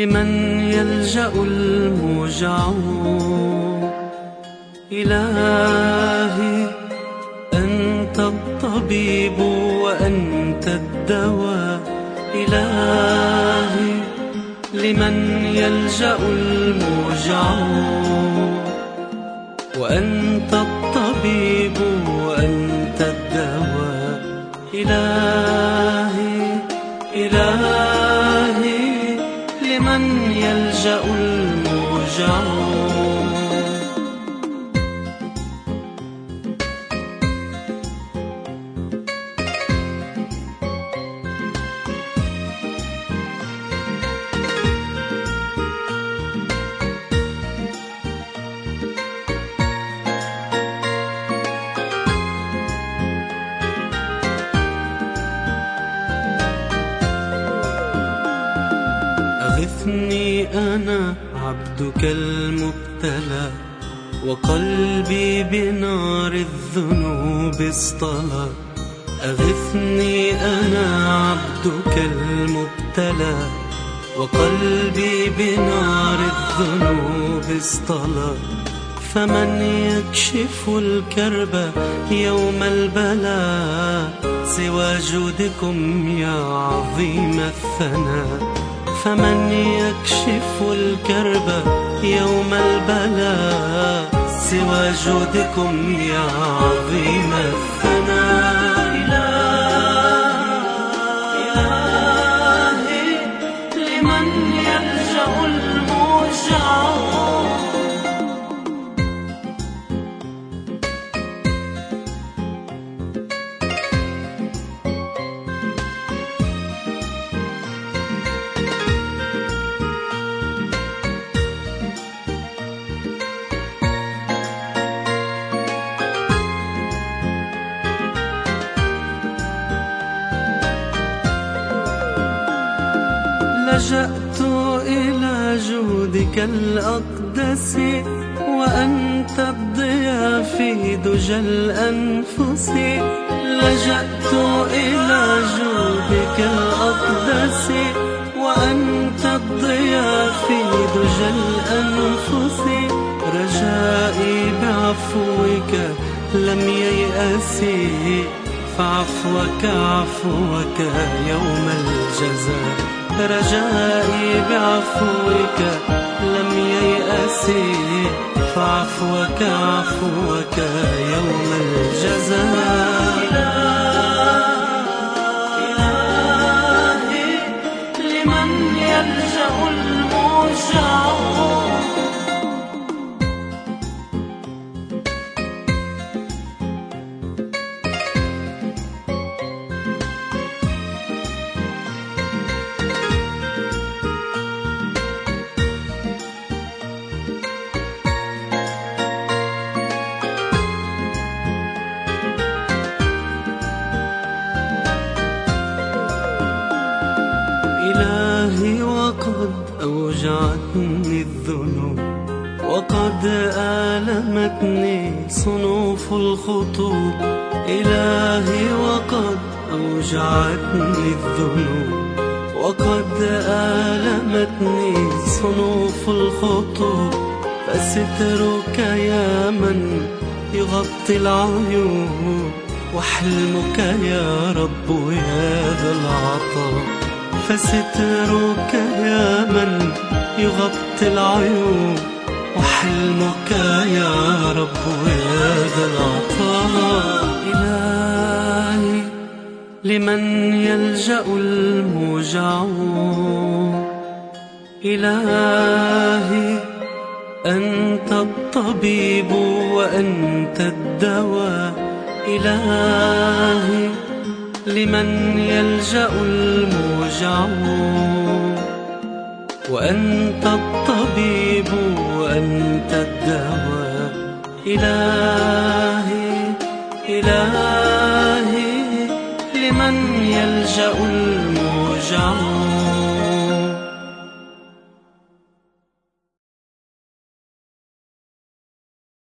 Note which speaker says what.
Speaker 1: لمن يلجأ الموجع. إلهي أنت الطبيب وأنت الدواء. إلهي لمن يلجأ الموجع، وأنت الطبيب وأنت الدواء. إلهي إلهي لمن يلجأ الموجع. أغثني أنا عبدك المبتلى، وقلبي بنار الذنوب اصطلى. أغثني أنا عبدك المبتلى، وقلبي بنار الذنوب اصطلى. فمن يكشف الكرب يوم البلاء سوى جودكم يا عظيم الثناء. فمن يكشف الكرب يوم البلاء سوى جودكم يا عظيم الثناء. إلهي لمن يلجأ الموجع. لجأت إلى جودك الأقدس، وأنت الضياء في دجى الأنفس. لجأت إلى جودك الأقدس، وأنت الضياء في دجى الأنفس. رجائي بعفوك لم ييأس، فعفوك عفوك يوم الجزاء. رجائي بعفوك لم ييأس، فعفوك عفوك يوم الجزاء. إلهي لمن يلجأ الموجع. إلهي وقد أوجعتني الذنوب، وقد آلمتني صنوف الخطوب. إلهي وقد أوجعتني الذنوب، وقد آلمتني صنوف الخطوب. فسترك يا من يغطي العيوب، وحلمك يا رب يا ذا العطاء. فسترك يا من يغطي العيوب، وحلمك يا رب يا ذا العطاء. إلهي لمن يلجأ الموجع. إلهي أنت الطبيب وأنت الدواء. إلهي لمن يلجأ الموجع، وأنت الطبيب وأنت الدواء. إلهي إلهي لمن يلجأ الموجع.